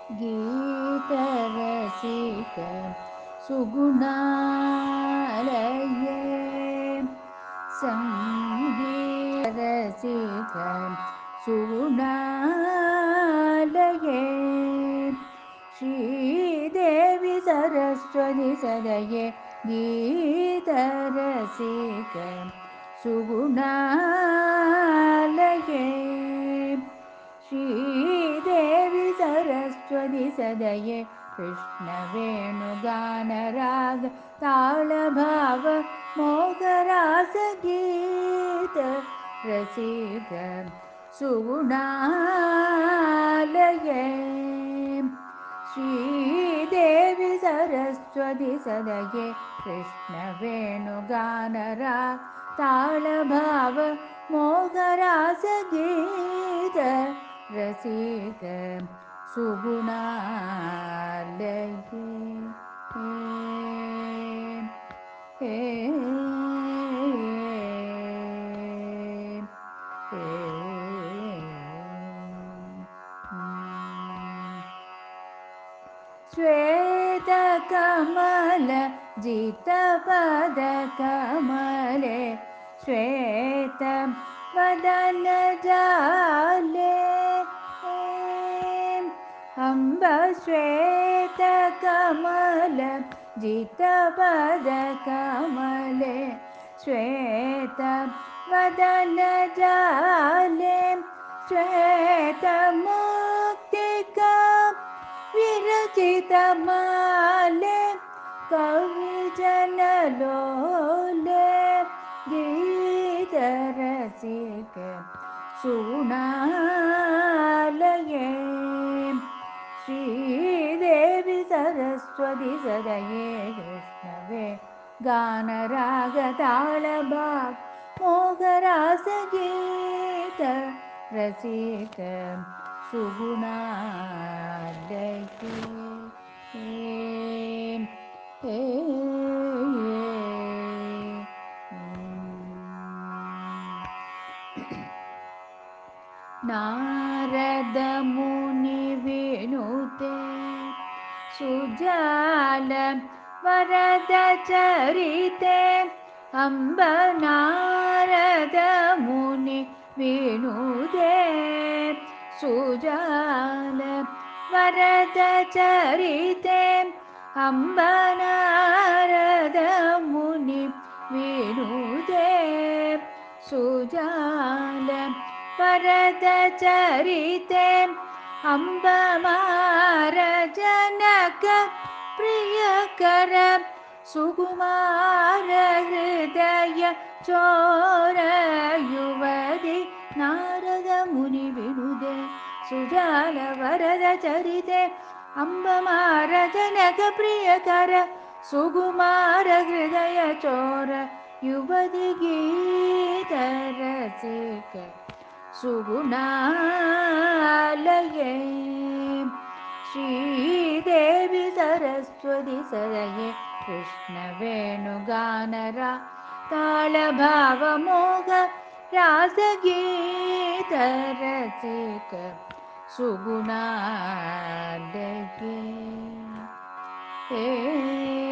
गीतरसिक सुगुणालये संगीतरसिक सुगुणालये श्रीदेवी सरस्वती सदये गीतरसिक सुगुणालये श्रीदेवी सरस्वती सदये कृष्णवेणुगानराग तालभाव मोगरासगीत रसिक सुगुणालये श्रीदेवी सरस्वती सदये कृष्णवेणुगानराग तालभाव मोगरासगीत रसिक सुगुणालये श्वेतकमल जितपदकमले श्वेतवदनजाले अम्ब श्वेतकमल जितपदकमले श्वेतवदनजाले श्वेतमुक्तिका विरचितमाले कविजनलोले गीतरसिक सुगुणालये श्रीदेवी सरस्वती सदये कृष्णवे गानरागतालभाव मोगरासगीत रसिक सुगुणालये नारद मुनि विनुते सुजाल वरद चरिते अम्ब नारद मुनि विनुते सुजाल वरद चरिते अम्ब नारद मुनि विनुते सुजाल वरद चरिते अम्बमार जनक प्रियकर सुकुमार हृदय चोर युवति नारद मुनि विनुते सुजाल वरद चरिते अम्बमार जनक प्रियकर सुकुमार हृदय चोर युवति गीत रसिक सुगुणालये श्रीदेवी सरस्वती सदये कृष्णवेणुगानरा तालभाव मोग रासगीत रसिक सुगुणालये